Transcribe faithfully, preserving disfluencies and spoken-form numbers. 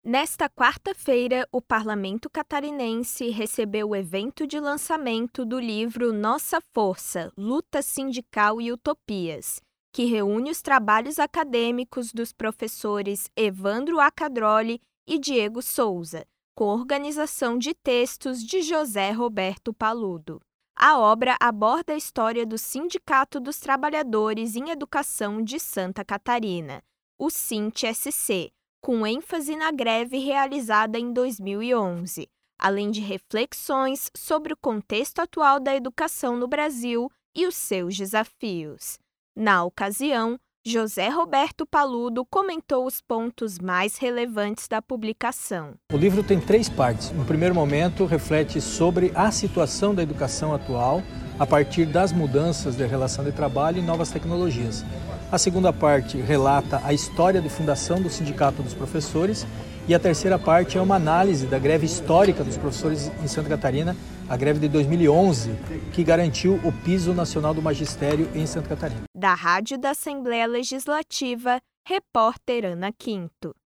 Nesta quarta-feira, o Parlamento Catarinense recebeu o evento de lançamento do livro Nossa Força, Luta Sindical e Utopias, que reúne os trabalhos acadêmicos dos professores Evandro Acadroli e Diego Souza, com organização de textos de José Roberto Paludo. A obra aborda a história do Sindicato dos Trabalhadores em Educação de Santa Catarina, o SINT-S C, com ênfase na greve realizada em dois mil e onze, além de reflexões sobre o contexto atual da educação no Brasil e os seus desafios. Na ocasião, José Roberto Paludo comentou os pontos mais relevantes da publicação. O livro tem três partes. No primeiro momento, reflete sobre a situação da educação atual a partir das mudanças da relação de trabalho e novas tecnologias. A segunda parte relata a história de fundação do Sindicato dos Professores e a terceira parte é uma análise da greve histórica dos professores em Santa Catarina, a greve de dois mil e onze, que garantiu o piso nacional do magistério em Santa Catarina. Da Rádio da Assembleia Legislativa, repórter Ana Quinto.